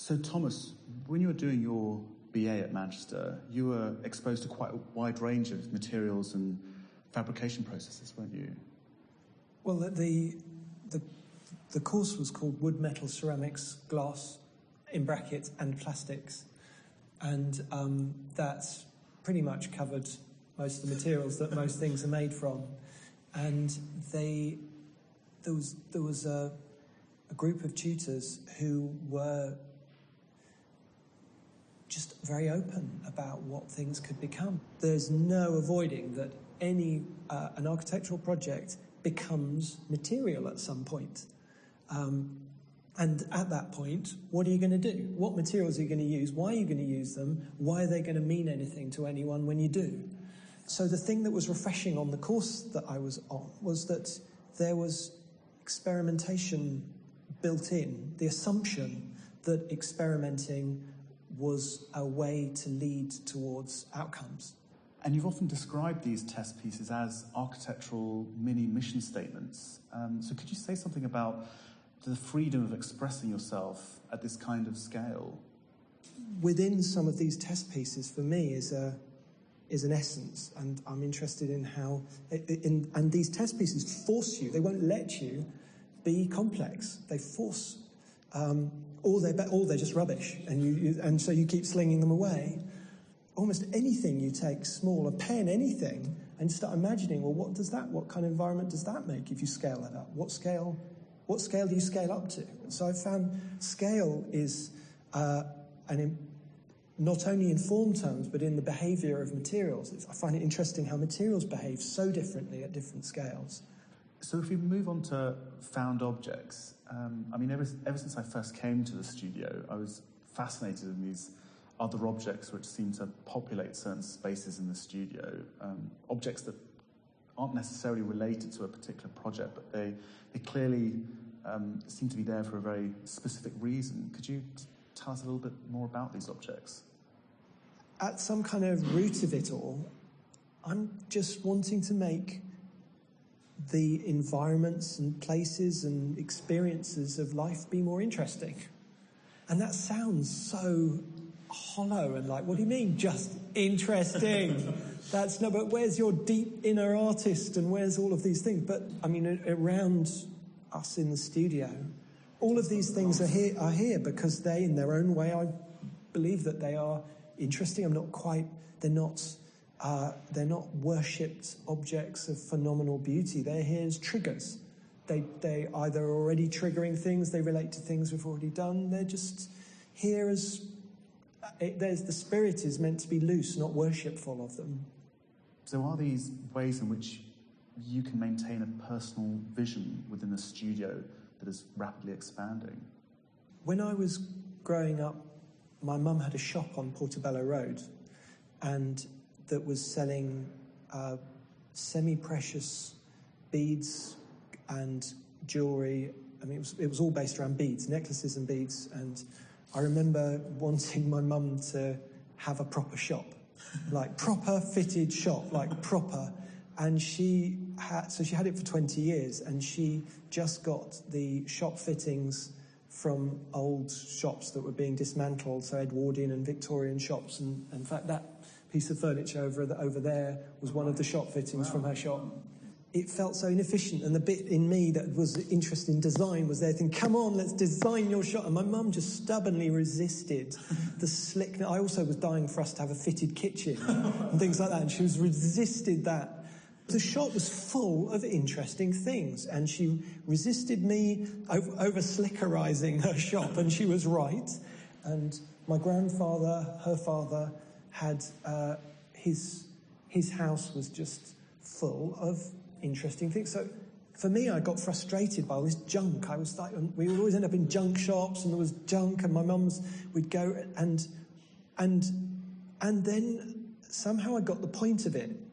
So Thomas, when you were doing your BA at Manchester, you were exposed to quite a wide range of materials and fabrication processes, weren't you? Well, the course was called Wood, Metal, Ceramics, Glass, in brackets, and Plastics. And that's pretty much covered most of the materials that most things are made from. And there was a group of tutors who were just very open about what things could become. There's no avoiding that an architectural project becomes material at some point. And at that point, what are you going to do? What materials are you going to use? Why are you going to use them? Why are they going to mean anything to anyone when you do? So the thing that was refreshing on the course that I was on was that there was experimentation built in, the assumption that experimenting was a way to lead towards outcomes. And you've often described these test pieces as architectural mini mission statements. So could you say something about the freedom of expressing yourself at this kind of scale? Within some of these test pieces, for me, is an essence, and I'm interested in how... and these test pieces force you, they won't let you be complex. They force... or they're just rubbish, and so you keep slinging them away. Almost anything you take small, a pen, anything, and start imagining, well, what kind of environment does that make if you scale that up? What scale do you scale up to? So I found scale is not only in form terms, but in the behaviour of materials. I find it interesting how materials behave so differently at different scales. So if we move on to found objects, ever since I first came to the studio, I was fascinated in these other objects which seem to populate certain spaces in the studio, objects that aren't necessarily related to a particular project, but they clearly seem to be there for a very specific reason. Could you tell us a little bit more about these objects? At some kind of root of it all, I'm just wanting to make the environments and places and experiences of life be more interesting. And that sounds so hollow and like, what do you mean, just interesting? But where's your deep inner artist and where's all of these things? But, around us in the studio, all of these things are here because they, in their own way, I believe that they are interesting. They're not worshipped objects of phenomenal beauty. They're here as triggers. They either are already triggering things, they relate to things we've already done. They're just here as... the spirit is meant to be loose, not worshipful of them. So are these ways in which you can maintain a personal vision within a studio that is rapidly expanding? When I was growing up, my mum had a shop on Portobello Road, and that was selling semi-precious beads and jewellery. It was all based around beads, necklaces and beads. And I remember wanting my mum to have a proper shop, like proper fitted shop, like proper. And she had it for 20 years, and she just got the shop fittings from old shops that were being dismantled, so Edwardian and Victorian shops. And in fact, that piece of furniture over there was one of the shop fittings from her shop. It felt so inefficient, and the bit in me that was interested in design was there thinking, come on, let's design your shop. And my mum just stubbornly resisted the slickness. I also was dying for us to have a fitted kitchen and things like that, and she was resisted that. The shop was full of interesting things, and she resisted me over slickerizing her shop, and she was right. And my grandfather, her father, had his house was just full of interesting things. So for me, I got frustrated by all this junk. I was like, we would always end up in junk shops, and there was junk, and my mum's, we'd go, and then somehow I got the point of it.